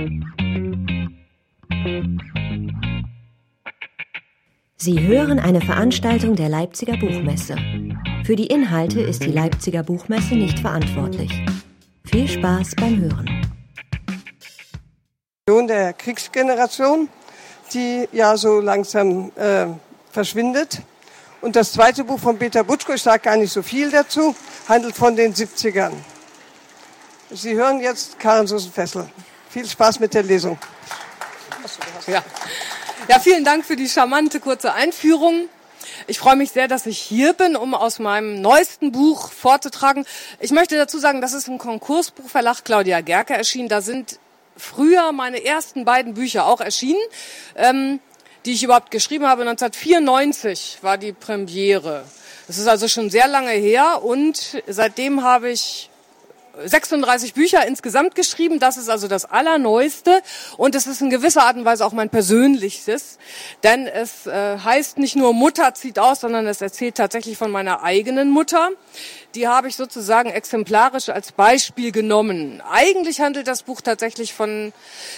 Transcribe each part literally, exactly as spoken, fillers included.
Sie hören eine Veranstaltung der Leipziger Buchmesse. Für die Inhalte ist die Leipziger Buchmesse nicht verantwortlich. Viel Spaß beim Hören. Der Kriegsgeneration, die ja so langsam äh, verschwindet. Und das zweite Buch von Peter Butschko, ich sage gar nicht so viel dazu, handelt von den siebzigern. Sie hören jetzt Karin Susen-Fessel. Viel Spaß mit der Lesung. Ja. Ja, vielen Dank für die charmante kurze Einführung. Ich freue mich sehr, dass ich hier bin, um aus meinem neuesten Buch vorzutragen. Ich möchte dazu sagen, das ist im Konkursbuchverlag Claudia Gerke erschienen. Da sind früher meine ersten beiden Bücher auch erschienen, ähm, die ich überhaupt geschrieben habe. neunzehnhundertvierundneunzig war die Premiere. Das ist also schon sehr lange her und seitdem habe ich sechsunddreißig Bücher insgesamt geschrieben. Das ist also das Allerneueste und es ist in gewisser Art und Weise auch mein persönlichstes, denn es äh, heißt nicht nur Mutter zieht aus, sondern es erzählt tatsächlich von meiner eigenen Mutter. Die habe ich sozusagen exemplarisch als Beispiel genommen. Eigentlich handelt das Buch tatsächlich von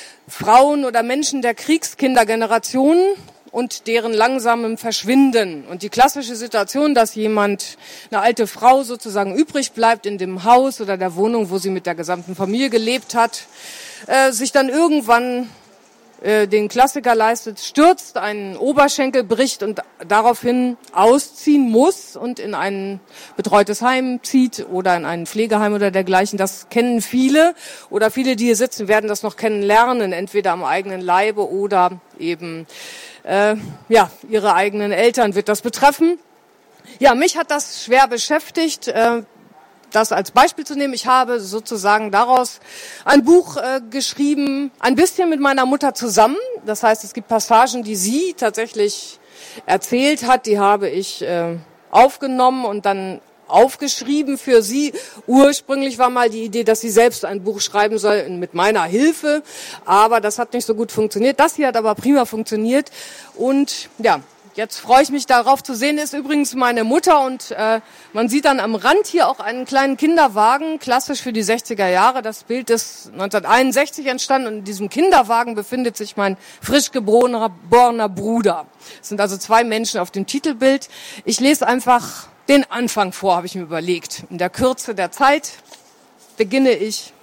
Frauen oder Menschen der Kriegskindergeneration und deren langsamem Verschwinden. Und die klassische Situation, dass jemand, eine alte Frau sozusagen übrig bleibt in dem Haus oder der Wohnung, wo sie mit der gesamten Familie gelebt hat, äh, sich dann irgendwann äh, den Klassiker leistet, stürzt, einen Oberschenkel bricht und daraufhin ausziehen muss und in ein betreutes Heim zieht oder in ein Pflegeheim oder dergleichen. Das kennen viele oder viele, die hier sitzen, werden das noch kennenlernen, entweder am eigenen Leibe oder eben Äh, ja, ihre eigenen Eltern wird das betreffen. Ja, mich hat das schwer beschäftigt, äh, das als Beispiel zu nehmen. Ich habe sozusagen daraus ein Buch äh, geschrieben, ein bisschen mit meiner Mutter zusammen. Das heißt, es gibt Passagen, die sie tatsächlich erzählt hat, die habe ich äh, aufgenommen und dann aufgeschrieben für sie. Ursprünglich war mal die Idee, dass sie selbst ein Buch schreiben soll mit meiner Hilfe, aber das hat nicht so gut funktioniert. Das hier hat aber prima funktioniert und ja, jetzt freue ich mich darauf zu sehen, ist übrigens meine Mutter und äh, man sieht dann am Rand hier auch einen kleinen Kinderwagen, klassisch für die sechziger Jahre. Das Bild ist neunzehnhunderteinundsechzig entstanden und in diesem Kinderwagen befindet sich mein frisch geborener geborener Bruder. Es sind also zwei Menschen auf dem Titelbild. Ich lese einfach den Anfang vor, habe ich mir überlegt. In der Kürze der Zeit beginne ich,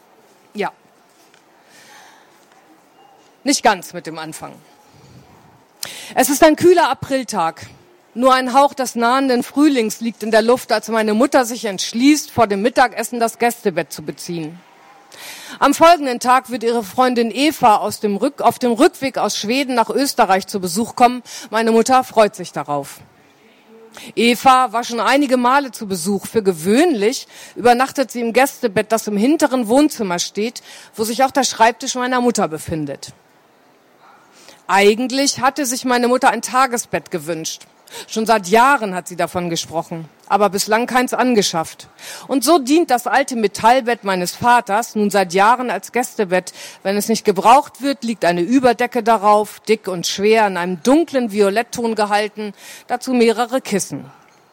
ja, nicht ganz mit dem Anfang. Es ist ein kühler Apriltag. Nur ein Hauch des nahenden Frühlings liegt in der Luft, als meine Mutter sich entschließt, vor dem Mittagessen das Gästebett zu beziehen. Am folgenden Tag wird ihre Freundin Eva aus dem Rück, auf dem Rückweg aus Schweden nach Österreich zu Besuch kommen. Meine Mutter freut sich darauf. Eva war schon einige Male zu Besuch. Für gewöhnlich übernachtet sie im Gästebett, das im hinteren Wohnzimmer steht, wo sich auch der Schreibtisch meiner Mutter befindet. Eigentlich hatte sich meine Mutter ein Tagesbett gewünscht. Schon seit Jahren hat sie davon gesprochen, aber bislang keins angeschafft. Und so dient das alte Metallbett meines Vaters nun seit Jahren als Gästebett. Wenn es nicht gebraucht wird, liegt eine Überdecke darauf, dick und schwer, in einem dunklen Violettton gehalten, dazu mehrere Kissen.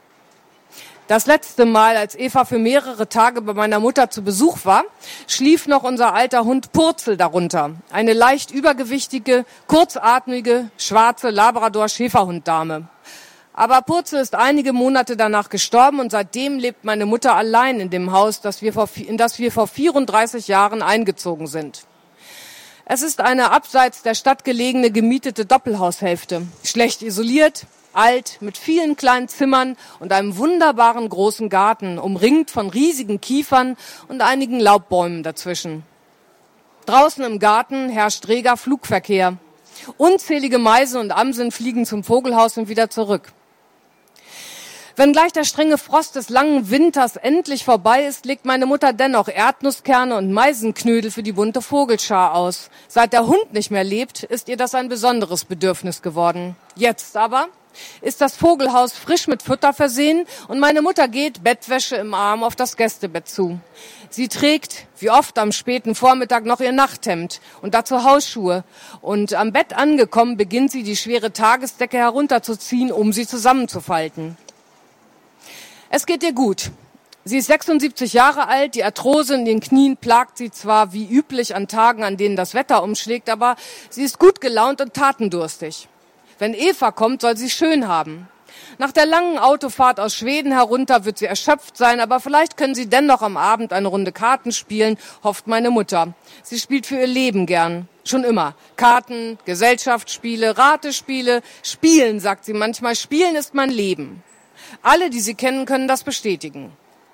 Das letzte Mal, als Eva für mehrere Tage bei meiner Mutter zu Besuch war, schlief noch unser alter Hund Purzel darunter. Eine leicht übergewichtige, kurzatmige, schwarze Labrador-Schäferhunddame. Aber Purzel ist einige Monate danach gestorben und seitdem lebt meine Mutter allein in dem Haus, das wir vor, in das wir vor vierunddreißig Jahren eingezogen sind. Es ist eine abseits der Stadt gelegene gemietete Doppelhaushälfte, schlecht isoliert, alt, mit vielen kleinen Zimmern und einem wunderbaren großen Garten, umringt von riesigen Kiefern und einigen Laubbäumen dazwischen. Draußen im Garten herrscht reger Flugverkehr. Unzählige Meisen und Amseln fliegen zum Vogelhaus und wieder zurück. Wenngleich der strenge Frost des langen Winters endlich vorbei ist, legt meine Mutter dennoch Erdnusskerne und Meisenknödel für die bunte Vogelschar aus. Seit der Hund nicht mehr lebt, ist ihr das ein besonderes Bedürfnis geworden. Jetzt aber ist das Vogelhaus frisch mit Futter versehen und meine Mutter geht, Bettwäsche im Arm, auf das Gästebett zu. Sie trägt, wie oft am späten Vormittag, noch ihr Nachthemd und dazu Hausschuhe. Und am Bett angekommen, beginnt sie, die schwere Tagesdecke herunterzuziehen, um sie zusammenzufalten. Es geht ihr gut. Sie ist sechsundsiebzig Jahre alt, die Arthrose in den Knien plagt sie zwar wie üblich an Tagen, an denen das Wetter umschlägt, aber sie ist gut gelaunt und tatendurstig. Wenn Eva kommt, soll sie schön haben. Nach der langen Autofahrt aus Schweden herunter wird sie erschöpft sein, aber vielleicht können sie dennoch am Abend eine Runde Karten spielen, hofft meine Mutter. Sie spielt für ihr Leben gern. Schon immer. Karten, Gesellschaftsspiele, Ratespiele, Spielen, sagt sie manchmal. Spielen ist mein Leben. Alle, die sie kennen, können das bestätigen.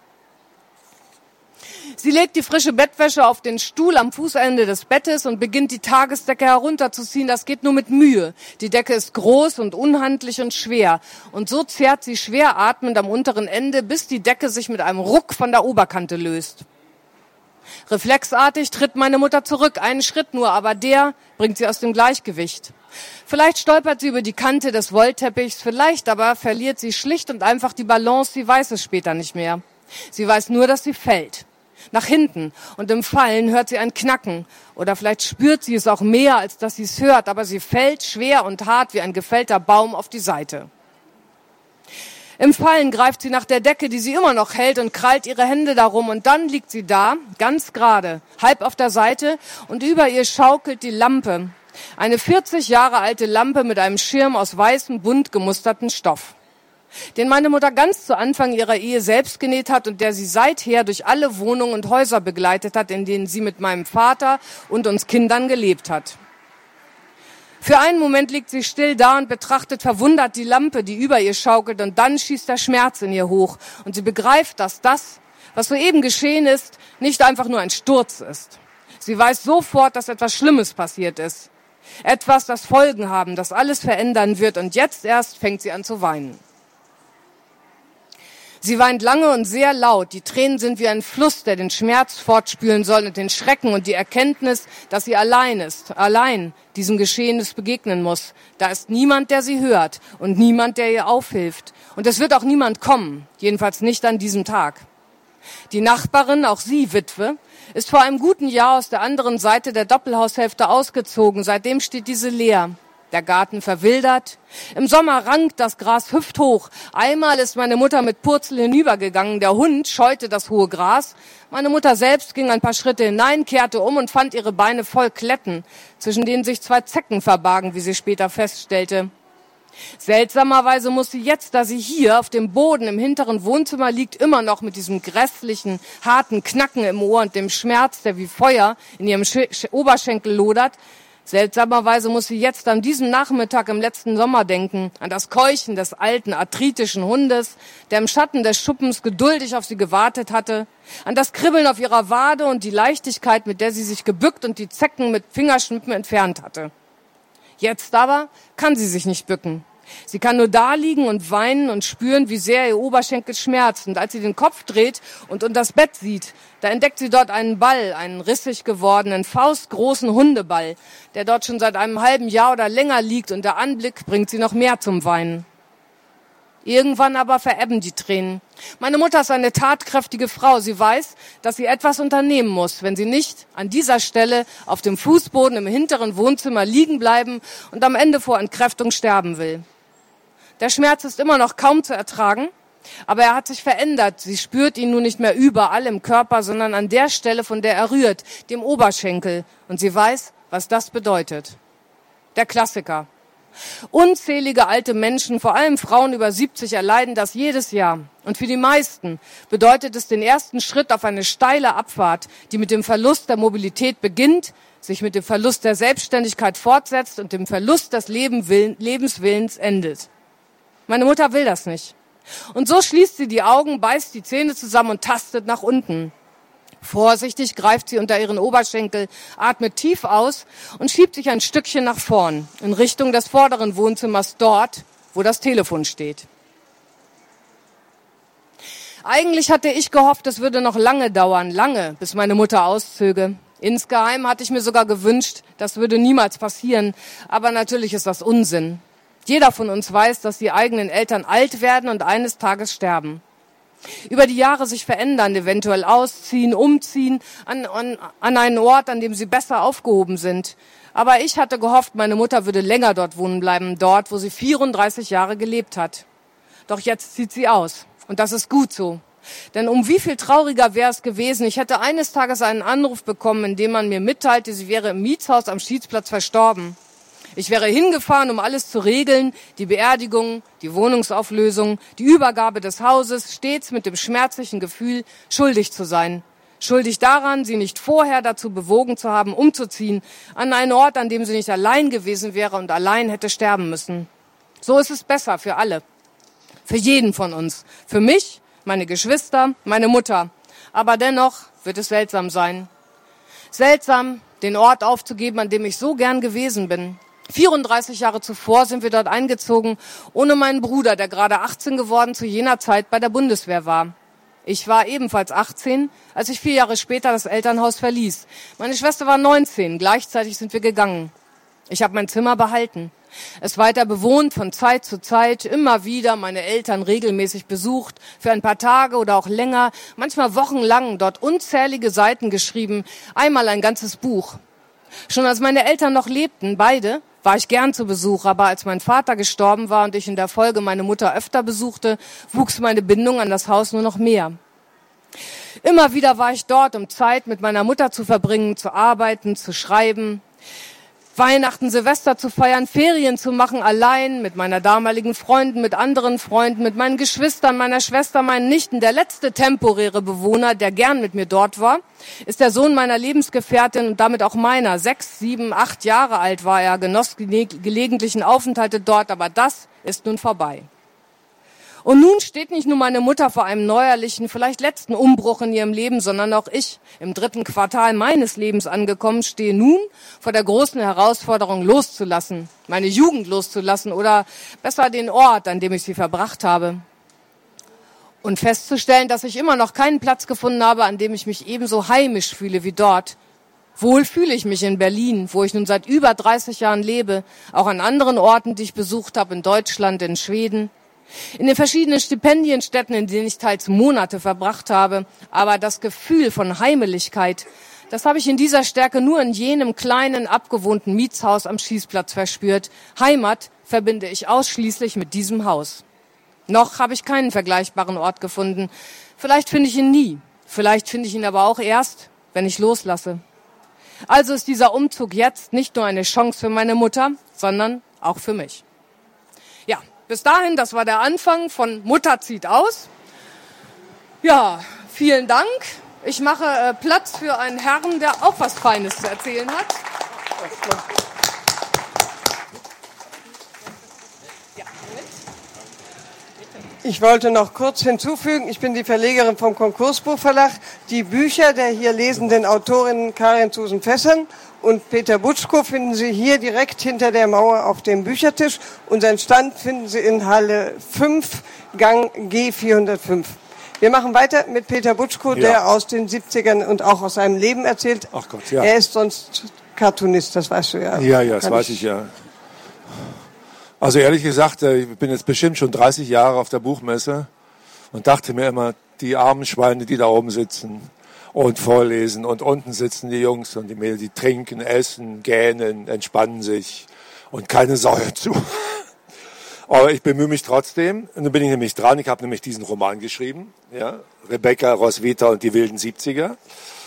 Sie legt die frische Bettwäsche auf den Stuhl am Fußende des Bettes und beginnt die Tagesdecke herunterzuziehen. Das geht nur mit Mühe. Die Decke ist groß und unhandlich und schwer. Und so zerrt sie schwer atmend am unteren Ende, bis die Decke sich mit einem Ruck von der Oberkante löst. Reflexartig tritt meine Mutter zurück, einen Schritt nur, aber der bringt sie aus dem Gleichgewicht. Vielleicht stolpert sie über die Kante des Wollteppichs, vielleicht aber verliert sie schlicht und einfach die Balance, sie weiß es später nicht mehr. Sie weiß nur, dass sie fällt. Nach hinten, und im Fallen hört sie ein Knacken. Oder vielleicht spürt sie es auch mehr, als dass sie es hört, aber sie fällt schwer und hart wie ein gefällter Baum auf die Seite. Im Fallen greift sie nach der Decke, die sie immer noch hält, und krallt ihre Hände darum, und dann liegt sie da, ganz gerade, halb auf der Seite, und über ihr schaukelt die Lampe. Eine vierzig Jahre alte Lampe mit einem Schirm aus weißem, bunt gemusterten Stoff, den meine Mutter ganz zu Anfang ihrer Ehe selbst genäht hat und der sie seither durch alle Wohnungen und Häuser begleitet hat, in denen sie mit meinem Vater und uns Kindern gelebt hat. Für einen Moment liegt sie still da und betrachtet verwundert die Lampe, die über ihr schaukelt, und dann schießt der Schmerz in ihr hoch und sie begreift, dass das, was soeben geschehen ist, nicht einfach nur ein Sturz ist. Sie weiß sofort, dass etwas Schlimmes passiert ist. Etwas, das Folgen haben, das alles verändern wird, und jetzt erst fängt sie an zu weinen. Sie weint lange und sehr laut. Die Tränen sind wie ein Fluss, der den Schmerz fortspülen soll und den Schrecken und die Erkenntnis, dass sie allein ist, allein diesem Geschehnis begegnen muss. Da ist niemand, der sie hört und niemand, der ihr aufhilft. Und es wird auch niemand kommen, jedenfalls nicht an diesem Tag. Die Nachbarin, auch sie Witwe, ist vor einem guten Jahr aus der anderen Seite der Doppelhaushälfte ausgezogen. Seitdem steht diese leer. Der Garten verwildert. Im Sommer rankt das Gras hüfthoch. Einmal ist meine Mutter mit Purzel hinübergegangen. Der Hund scheute das hohe Gras. Meine Mutter selbst ging ein paar Schritte hinein, kehrte um und fand ihre Beine voll Kletten, zwischen denen sich zwei Zecken verbargen, wie sie später feststellte. Seltsamerweise muss sie jetzt, da sie hier auf dem Boden im hinteren Wohnzimmer liegt, immer noch mit diesem grässlichen, harten Knacken im Ohr und dem Schmerz, der wie Feuer in ihrem Sch- Oberschenkel lodert, seltsamerweise muss sie jetzt an diesem Nachmittag im letzten Sommer denken, an das Keuchen des alten, arthritischen Hundes, der im Schatten des Schuppens geduldig auf sie gewartet hatte, an das Kribbeln auf ihrer Wade und die Leichtigkeit, mit der sie sich gebückt und die Zecken mit Fingerschnippen entfernt hatte. Jetzt aber kann sie sich nicht bücken. Sie kann nur da liegen und weinen und spüren, wie sehr ihr Oberschenkel schmerzt. Und als sie den Kopf dreht und unter das Bett sieht, da entdeckt sie dort einen Ball, einen rissig gewordenen, faustgroßen Hundeball, der dort schon seit einem halben Jahr oder länger liegt, und der Anblick bringt sie noch mehr zum Weinen. Irgendwann aber verebben die Tränen. Meine Mutter ist eine tatkräftige Frau. Sie weiß, dass sie etwas unternehmen muss, wenn sie nicht an dieser Stelle auf dem Fußboden im hinteren Wohnzimmer liegen bleiben und am Ende vor Entkräftung sterben will. Der Schmerz ist immer noch kaum zu ertragen, aber er hat sich verändert. Sie spürt ihn nun nicht mehr überall im Körper, sondern an der Stelle, von der er rührt, dem Oberschenkel. Und sie weiß, was das bedeutet. Der Klassiker. Unzählige alte Menschen, vor allem Frauen über siebzig, erleiden das jedes Jahr. Und für die meisten bedeutet es den ersten Schritt auf eine steile Abfahrt, die mit dem Verlust der Mobilität beginnt, sich mit dem Verlust der Selbstständigkeit fortsetzt und dem Verlust des Lebenswillens endet. Meine Mutter will das nicht. Und so schließt sie die Augen, beißt die Zähne zusammen und tastet nach unten. Vorsichtig greift sie unter ihren Oberschenkel, atmet tief aus und schiebt sich ein Stückchen nach vorn, in Richtung des vorderen Wohnzimmers, dort, wo das Telefon steht. Eigentlich hatte ich gehofft, es würde noch lange dauern, lange, bis meine Mutter auszöge. Insgeheim hatte ich mir sogar gewünscht, das würde niemals passieren, aber natürlich ist das Unsinn. Jeder von uns weiß, dass die eigenen Eltern alt werden und eines Tages sterben. Über die Jahre sich verändern, eventuell ausziehen, umziehen, an, an, an einen Ort, an dem sie besser aufgehoben sind. Aber ich hatte gehofft, meine Mutter würde länger dort wohnen bleiben, dort, wo sie vierunddreißig Jahre gelebt hat. Doch jetzt zieht sie aus. Und das ist gut so. Denn um wie viel trauriger wäre es gewesen, ich hätte eines Tages einen Anruf bekommen, in dem man mir mitteilte, sie wäre im Mietshaus am Schießplatz verstorben. Ich wäre hingefahren, um alles zu regeln, die Beerdigung, die Wohnungsauflösung, die Übergabe des Hauses, stets mit dem schmerzlichen Gefühl, schuldig zu sein. Schuldig daran, sie nicht vorher dazu bewogen zu haben, umzuziehen, an einen Ort, an dem sie nicht allein gewesen wäre und allein hätte sterben müssen. So ist es besser für alle. Für jeden von uns. Für mich, meine Geschwister, meine Mutter. Aber dennoch wird es seltsam sein. Seltsam, den Ort aufzugeben, an dem ich so gern gewesen bin. vierunddreißig Jahre zuvor sind wir dort eingezogen, ohne meinen Bruder, der gerade achtzehn geworden zu jener Zeit bei der Bundeswehr war. Ich war ebenfalls achtzehn, als ich vier Jahre später das Elternhaus verließ. Meine Schwester war neunzehn, gleichzeitig sind wir gegangen. Ich habe mein Zimmer behalten. Es weiter bewohnt, von Zeit zu Zeit, immer wieder meine Eltern regelmäßig besucht, für ein paar Tage oder auch länger, manchmal wochenlang, dort unzählige Seiten geschrieben, einmal ein ganzes Buch. Schon als meine Eltern noch lebten, beide, war ich gern zu Besuch, aber als mein Vater gestorben war und ich in der Folge meine Mutter öfter besuchte, wuchs meine Bindung an das Haus nur noch mehr. Immer wieder war ich dort, um Zeit mit meiner Mutter zu verbringen, zu arbeiten, zu schreiben, Weihnachten, Silvester zu feiern, Ferien zu machen, allein, mit meiner damaligen Freunden, mit anderen Freunden, mit meinen Geschwistern, meiner Schwester, meinen Nichten. Der letzte temporäre Bewohner, der gern mit mir dort war, ist der Sohn meiner Lebensgefährtin und damit auch meiner. Sechs, sieben, acht Jahre alt war er, genoss gelegentlichen Aufenthalte dort, aber das ist nun vorbei. Und nun steht nicht nur meine Mutter vor einem neuerlichen, vielleicht letzten Umbruch in ihrem Leben, sondern auch ich, im dritten Quartal meines Lebens angekommen, stehe nun vor der großen Herausforderung loszulassen, meine Jugend loszulassen oder besser den Ort, an dem ich sie verbracht habe. Und festzustellen, dass ich immer noch keinen Platz gefunden habe, an dem ich mich ebenso heimisch fühle wie dort. Wohl fühle ich mich in Berlin, wo ich nun seit über dreißig Jahren lebe, auch an anderen Orten, die ich besucht habe, in Deutschland, in Schweden. In den verschiedenen Stipendienstätten, in denen ich teils Monate verbracht habe. Aber das Gefühl von Heimeligkeit, das habe ich in dieser Stärke nur in jenem kleinen, abgewohnten Mietshaus am Schießplatz verspürt. Heimat verbinde ich ausschließlich mit diesem Haus. Noch habe ich keinen vergleichbaren Ort gefunden. Vielleicht finde ich ihn nie. Vielleicht finde ich ihn aber auch erst, wenn ich loslasse. Also ist dieser Umzug jetzt nicht nur eine Chance für meine Mutter, sondern auch für mich. Ja. Bis dahin, das war der Anfang von Mutter zieht aus. Ja, vielen Dank. Ich mache äh, Platz für einen Herrn, der auch was Feines zu erzählen hat. Ich wollte noch kurz hinzufügen, ich bin die Verlegerin vom Konkursbuchverlag. Die Bücher der hier lesenden Autorinnen Karin Susan-Fessern und Peter Butschko finden Sie hier direkt hinter der Mauer auf dem Büchertisch. Unseren Stand finden Sie in Halle fünf, Gang G vierhundertfünf. Wir machen weiter mit Peter Butschko, ja. Der aus den siebzigern und auch aus seinem Leben erzählt. Ach Gott, ja. Er ist sonst Cartoonist, das weißt du ja. Ja, ja, das Kann weiß ich, ich ja. Also ehrlich gesagt, ich bin jetzt bestimmt schon dreißig Jahre auf der Buchmesse und dachte mir immer, die armen Schweine, die da oben sitzen und vorlesen und unten sitzen die Jungs und die Mädels, die trinken, essen, gähnen, entspannen sich und keine Sau zu. Aber ich bemühe mich trotzdem und dann bin ich nämlich dran. Ich habe nämlich diesen Roman geschrieben, ja, Rebecca, Roswitha und die wilden siebziger.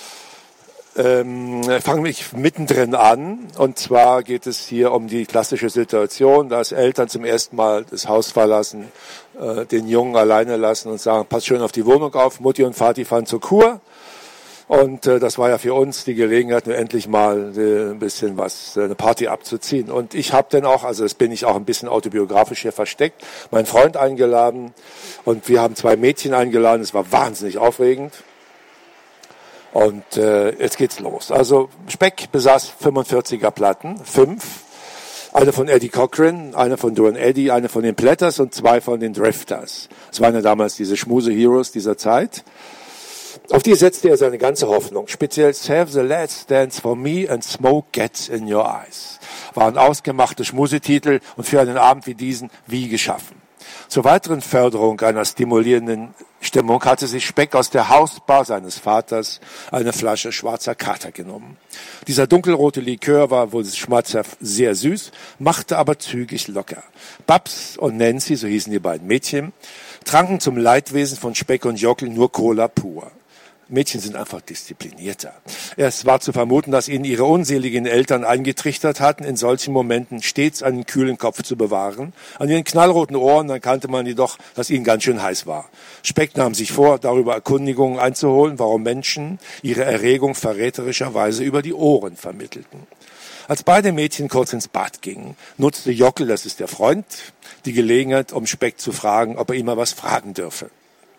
Ähm, fange mich mittendrin an und zwar geht es hier um die klassische Situation, dass Eltern zum ersten Mal das Haus verlassen, äh, den Jungen alleine lassen und sagen, pass schön auf die Wohnung auf, Mutti und Vati fahren zur Kur und äh, das war ja für uns die Gelegenheit, nur endlich mal äh, ein bisschen was, äh, eine Party abzuziehen und ich habe dann auch, also das bin ich auch ein bisschen autobiografisch hier versteckt, meinen Freund eingeladen und wir haben zwei Mädchen eingeladen, es war wahnsinnig aufregend. Und äh, jetzt geht's los. Also Speck besaß fünfundvierziger Platten, fünf. Eine von Eddie Cochran, eine von Duane Eddy, eine von den Platters und zwei von den Drifters. Das waren ja damals diese Schmuse-Heroes dieser Zeit. Auf die setzte er seine ganze Hoffnung. Speziell Save the Lad Stands for Me and Smoke Gets in Your Eyes. Waren ausgemachte Schmusetitel und für einen Abend wie diesen wie geschaffen. Zur weiteren Förderung einer stimulierenden Stimmung hatte sich Speck aus der Hausbar seines Vaters eine Flasche schwarzer Kater genommen. Dieser dunkelrote Likör war wohl schmerzhaft sehr süß, machte aber zügig locker. Babs und Nancy, so hießen die beiden Mädchen, tranken zum Leidwesen von Speck und Jockel nur Cola pur. Mädchen sind einfach disziplinierter. Es war zu vermuten, dass ihnen ihre unseligen Eltern eingetrichtert hatten, in solchen Momenten stets einen kühlen Kopf zu bewahren. An ihren knallroten Ohren erkannte man jedoch, dass ihnen ganz schön heiß war. Speck nahm sich vor, darüber Erkundigungen einzuholen, warum Menschen ihre Erregung verräterischerweise über die Ohren vermittelten. Als beide Mädchen kurz ins Bad gingen, nutzte Jockel, das ist der Freund, die Gelegenheit, um Speck zu fragen, ob er ihm mal was fragen dürfe.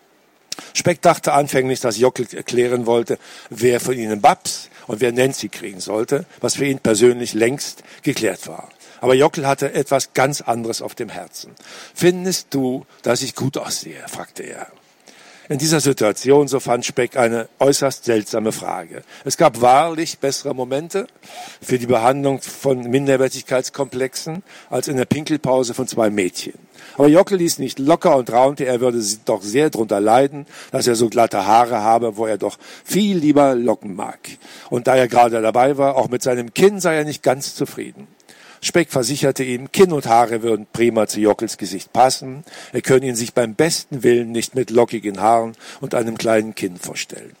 Speck dachte anfänglich, dass Jockel erklären wollte, wer von ihnen Babs und wer Nancy kriegen sollte, was für ihn persönlich längst geklärt war. Aber Jockel hatte etwas ganz anderes auf dem Herzen. »Findest du, dass ich gut aussehe?« fragte er. In dieser Situation, so fand Speck, eine äußerst seltsame Frage. Es gab wahrlich bessere Momente für die Behandlung von Minderwertigkeitskomplexen als in der Pinkelpause von zwei Mädchen. Aber Jockel ließ nicht locker und raunte, er würde doch sehr drunter leiden, dass er so glatte Haare habe, wo er doch viel lieber Locken mag. Und da er gerade dabei war, auch mit seinem Kinn sei er nicht ganz zufrieden. Speck versicherte ihm, Kinn und Haare würden prima zu Jockels Gesicht passen. Er könne ihn sich beim besten Willen nicht mit lockigen Haaren und einem kleinen Kinn vorstellen.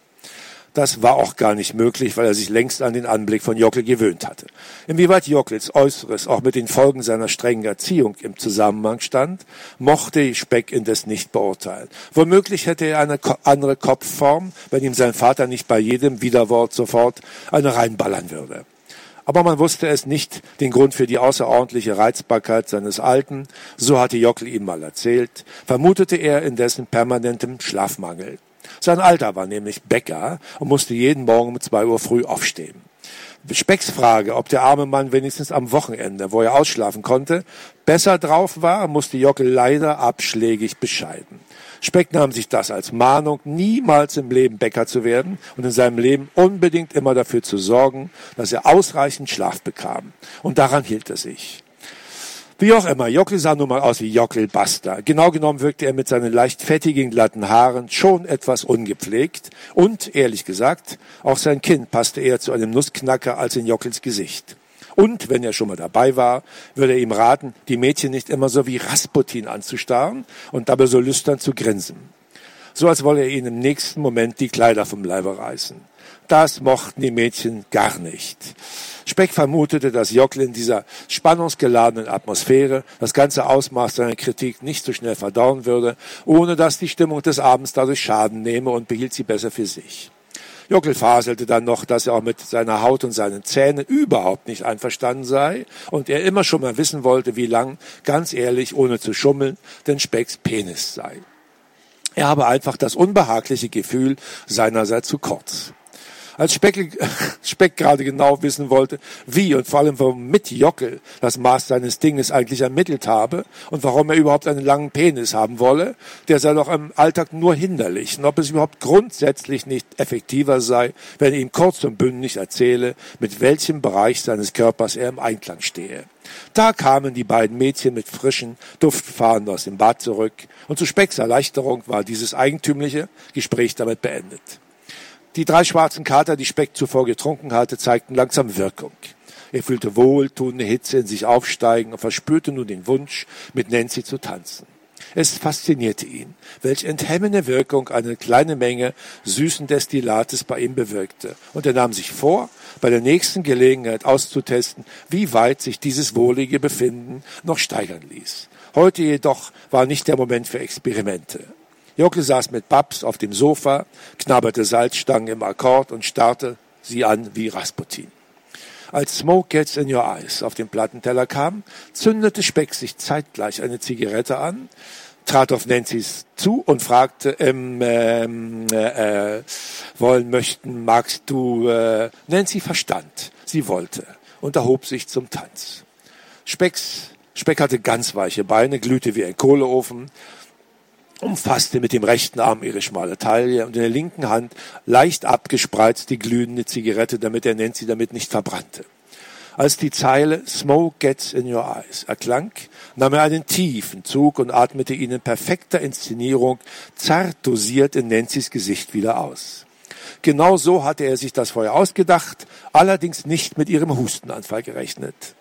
Das war auch gar nicht möglich, weil er sich längst an den Anblick von Jockel gewöhnt hatte. Inwieweit Jockels Äußeres auch mit den Folgen seiner strengen Erziehung im Zusammenhang stand, mochte Speck indes nicht beurteilen. Womöglich hätte er eine andere Kopfform, wenn ihm sein Vater nicht bei jedem Widerwort sofort eine reinballern würde. Aber man wusste es nicht, den Grund für die außerordentliche Reizbarkeit seines Alten, so hatte Jockel ihm mal erzählt, vermutete er in dessen permanentem Schlafmangel. Sein Alter war nämlich Bäcker und musste jeden Morgen um zwei Uhr früh aufstehen. Specks Frage, ob der arme Mann wenigstens am Wochenende, wo er ausschlafen konnte, besser drauf war, musste Jockel leider abschlägig bescheiden. Speck nahm sich das als Mahnung, niemals im Leben Bäcker zu werden und in seinem Leben unbedingt immer dafür zu sorgen, dass er ausreichend Schlaf bekam. Und daran hielt er sich. Wie auch immer, Jockel sah nun mal aus wie Jockel Basta. Genau genommen wirkte er mit seinen leicht fettigen, glatten Haaren schon etwas ungepflegt. Und, ehrlich gesagt, auch sein Kinn passte eher zu einem Nussknacker als in Jockels Gesicht. Und, wenn er schon mal dabei war, würde er ihm raten, die Mädchen nicht immer so wie Rasputin anzustarren und dabei so lüstern zu grinsen. So als wolle er ihnen im nächsten Moment die Kleider vom Leibe reißen. Das mochten die Mädchen gar nicht. Speck vermutete, dass Jockel in dieser spannungsgeladenen Atmosphäre das ganze Ausmaß seiner Kritik nicht so schnell verdauen würde, ohne dass die Stimmung des Abends dadurch Schaden nehme, und behielt sie besser für sich. Jockel faselte dann noch, dass er auch mit seiner Haut und seinen Zähnen überhaupt nicht einverstanden sei und er immer schon mal wissen wollte, wie lang, ganz ehrlich, ohne zu schummeln, denn Specks Penis sei. Er habe einfach das unbehagliche Gefühl, seiner sei zu kurz. Als Speck, Speck gerade genau wissen wollte, wie und vor allem womit Jockel das Maß seines Dinges eigentlich ermittelt habe und warum er überhaupt einen langen Penis haben wolle, der sei doch im Alltag nur hinderlich, und ob es überhaupt grundsätzlich nicht effektiver sei, wenn er ihm kurz und bündig erzähle, mit welchem Bereich seines Körpers er im Einklang stehe. Da kamen die beiden Mädchen mit frischen Duftfahnen aus dem Bad zurück, und zu Specks Erleichterung war dieses eigentümliche Gespräch damit beendet. Die drei schwarzen Kater, die Speck zuvor getrunken hatte, zeigten langsam Wirkung. Er fühlte wohltuende Hitze in sich aufsteigen und verspürte nun den Wunsch, mit Nancy zu tanzen. Es faszinierte ihn, welch enthemmende Wirkung eine kleine Menge süßen Destillates bei ihm bewirkte. Und er nahm sich vor, bei der nächsten Gelegenheit auszutesten, wie weit sich dieses wohlige Befinden noch steigern ließ. Heute jedoch war nicht der Moment für Experimente. Jockel saß mit Babs auf dem Sofa, knabberte Salzstangen im Akkord und starrte sie an wie Rasputin. Als Smoke Gets in Your Eyes auf den Plattenteller kam, zündete Speck sich zeitgleich eine Zigarette an, trat auf Nancy's zu und fragte, ähm, ähm, äh, wollen möchten, magst du, äh, Nancy verstand, sie wollte und erhob sich zum Tanz. Specks, Speck hatte ganz weiche Beine, glühte wie ein Kohleofen, umfasste mit dem rechten Arm ihre schmale Taille und in der linken Hand leicht abgespreizt die glühende Zigarette, damit er Nancy damit nicht verbrannte. Als die Zeile "Smoke gets in your eyes" erklang, nahm er einen tiefen Zug und atmete ihn in perfekter Inszenierung zart dosiert in Nancy's Gesicht wieder aus. Genau so hatte er sich das vorher ausgedacht, allerdings nicht mit ihrem Hustenanfall gerechnet.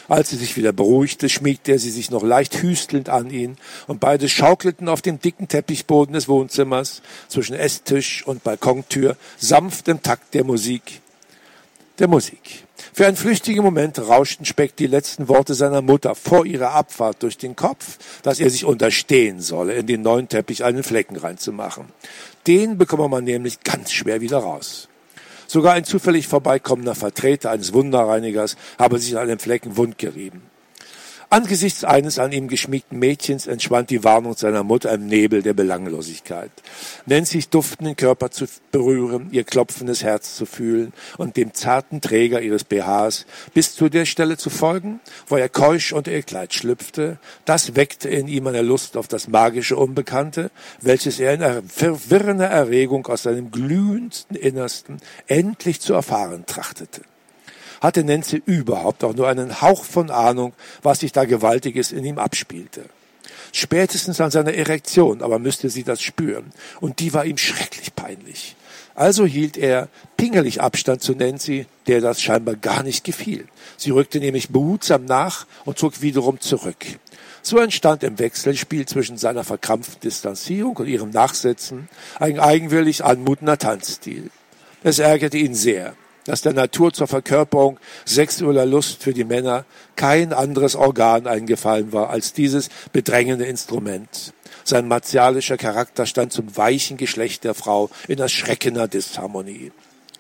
Als sie sich wieder beruhigte, schmiegte er sie sich noch leicht hüstelnd an ihn und beide schaukelten auf dem dicken Teppichboden des Wohnzimmers zwischen Esstisch und Balkontür sanft im Takt der Musik. Der Musik. Für einen flüchtigen Moment rauschten Speck die letzten Worte seiner Mutter vor ihrer Abfahrt durch den Kopf, dass er sich unterstehen solle, in den neuen Teppich einen Flecken reinzumachen. Den bekomme man nämlich ganz schwer wieder raus. Sogar ein zufällig vorbeikommender Vertreter eines Wunderreinigers habe sich an dem Flecken wundgerieben. Angesichts eines an ihm geschmiegten Mädchens entschwand die Warnung seiner Mutter im Nebel der Belanglosigkeit. Nancy's duftenden Körper zu berühren, ihr klopfendes Herz zu fühlen und dem zarten Träger ihres B Hs bis zu der Stelle zu folgen, wo er keusch unter ihr Kleid schlüpfte, das weckte in ihm eine Lust auf das magische Unbekannte, welches er in verwirrender Erregung aus seinem glühendsten Innersten endlich zu erfahren trachtete. Hatte Nancy überhaupt auch nur einen Hauch von Ahnung, was sich da Gewaltiges in ihm abspielte. Spätestens an seiner Erektion aber müsste sie das spüren, und die war ihm schrecklich peinlich. Also hielt er pingelig Abstand zu Nancy, der das scheinbar gar nicht gefiel. Sie rückte nämlich behutsam nach und zog wiederum zurück. So entstand im Wechselspiel zwischen seiner verkrampften Distanzierung und ihrem Nachsetzen ein eigenwillig anmutender Tanzstil. Es ärgerte ihn sehr, dass der Natur zur Verkörperung sexueller Lust für die Männer kein anderes Organ eingefallen war als dieses bedrängende Instrument. Sein martialischer Charakter stand zum weichen Geschlecht der Frau in erschreckender Disharmonie.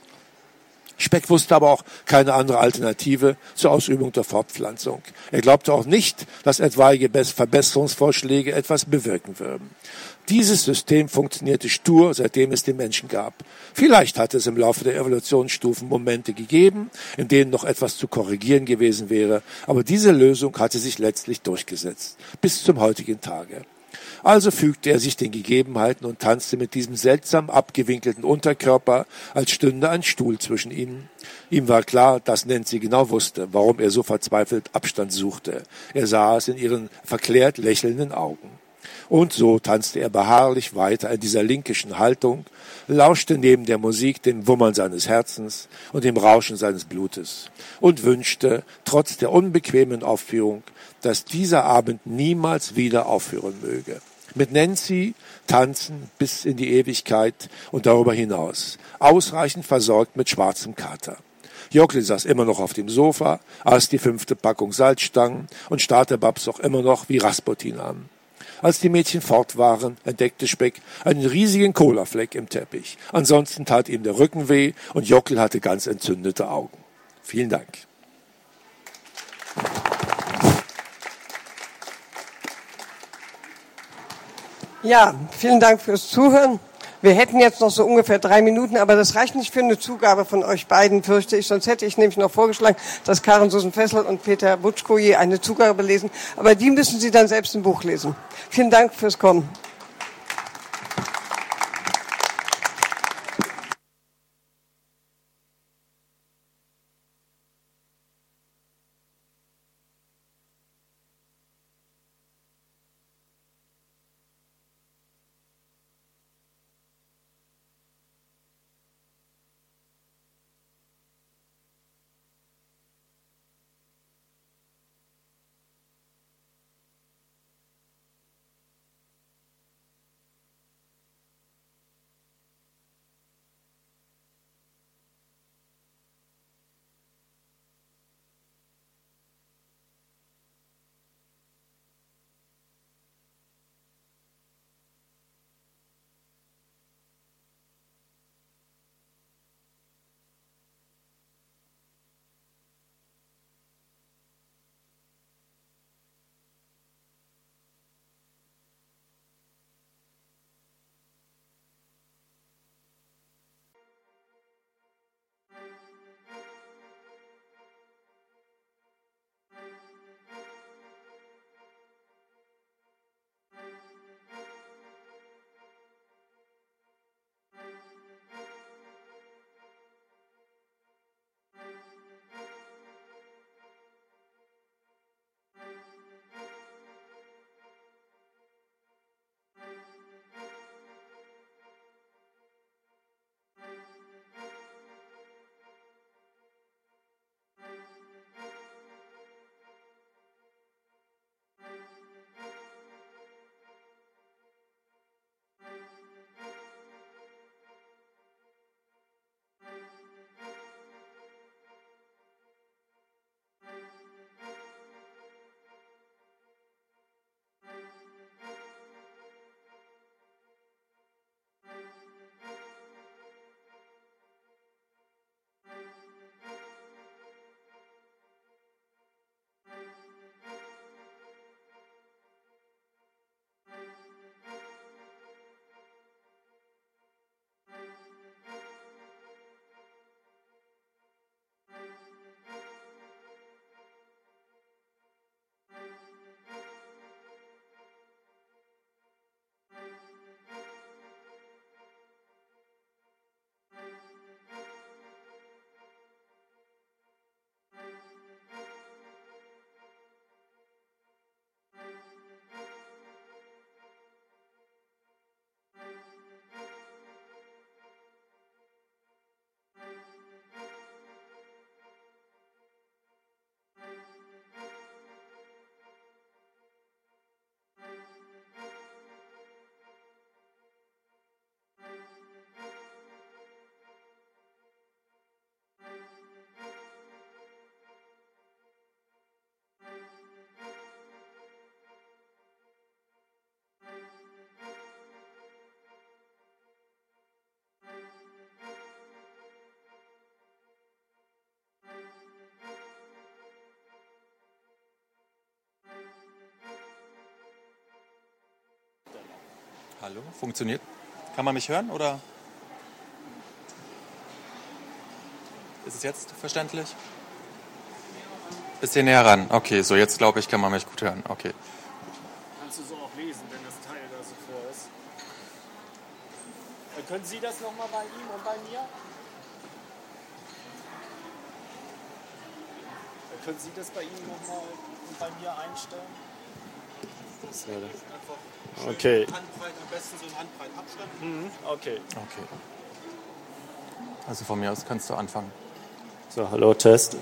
Speck wusste aber auch keine andere Alternative zur Ausübung der Fortpflanzung. Er glaubte auch nicht, dass etwaige Verbesserungsvorschläge etwas bewirken würden. Dieses System funktionierte stur, seitdem es den Menschen gab. Vielleicht hatte es im Laufe der Evolutionsstufen Momente gegeben, in denen noch etwas zu korrigieren gewesen wäre, aber diese Lösung hatte sich letztlich durchgesetzt, bis zum heutigen Tage. Also fügte er sich den Gegebenheiten und tanzte mit diesem seltsam abgewinkelten Unterkörper, als stünde ein Stuhl zwischen ihnen. Ihm war klar, dass Nancy genau wusste, warum er so verzweifelt Abstand suchte. Er sah es in ihren verklärt lächelnden Augen. Und so tanzte er beharrlich weiter in dieser linkischen Haltung, lauschte neben der Musik dem Wummern seines Herzens und dem Rauschen seines Blutes und wünschte, trotz der unbequemen Aufführung, dass dieser Abend niemals wieder aufhören möge. Mit Nancy tanzen bis in die Ewigkeit und darüber hinaus, ausreichend versorgt mit schwarzem Kater. Jockli saß immer noch auf dem Sofa, aß die fünfte Packung Salzstangen und starrte Babs auch immer noch wie Rasputin an. Als die Mädchen fort waren, entdeckte Speck einen riesigen Colafleck im Teppich. Ansonsten tat ihm der Rücken weh und Jockl hatte ganz entzündete Augen. Vielen Dank. Ja, vielen Dank fürs Zuhören. Wir hätten jetzt noch so ungefähr drei Minuten, aber das reicht nicht für eine Zugabe von euch beiden, fürchte ich. Sonst hätte ich nämlich noch vorgeschlagen, dass Karen Susan-Fessel und Peter Butschko je eine Zugabe lesen. Aber die müssen Sie dann selbst im Buch lesen. Vielen Dank fürs Kommen. Hallo, funktioniert? Kann man mich hören oder ist es jetzt verständlich? Bisschen näher ran. Okay, so jetzt glaube ich, kann man mich gut hören. Okay. Kannst du so auch lesen, wenn das Teil da so vor ist. Dann können Sie das nochmal bei ihm und bei mir? Dann können Sie das bei ihm nochmal und bei mir einstellen? Das wäre einfach okay. Handbreit, am besten so ein Handbreit Abstand. Mhm. Okay. Okay. Also von mir aus kannst du anfangen. So, hallo, Test.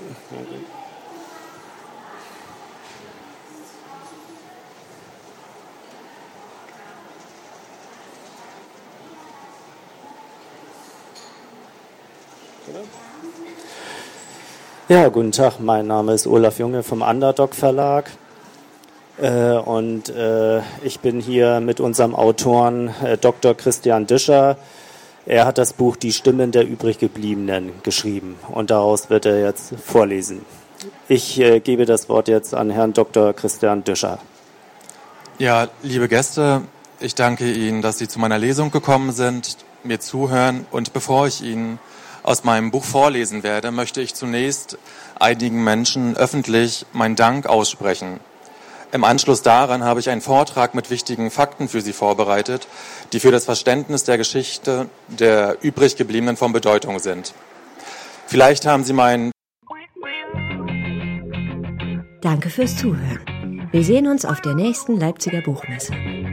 Ja, guten Tag, mein Name ist Olaf Junge vom Underdog Verlag äh, und äh, ich bin hier mit unserem Autoren äh, Doktor Christian Discher. Er hat das Buch Die Stimmen der Übriggebliebenen geschrieben und daraus wird er jetzt vorlesen. Ich äh, gebe das Wort jetzt an Herrn Doktor Christian Discher. Ja, liebe Gäste, ich danke Ihnen, dass Sie zu meiner Lesung gekommen sind, mir zuhören und bevor ich Ihnen aus meinem Buch vorlesen werde, möchte ich zunächst einigen Menschen öffentlich meinen Dank aussprechen. Im Anschluss daran habe ich einen Vortrag mit wichtigen Fakten für Sie vorbereitet, die für das Verständnis der Geschichte der Übriggebliebenen von Bedeutung sind. Vielleicht haben Sie meinen... Danke fürs Zuhören. Wir sehen uns auf der nächsten Leipziger Buchmesse.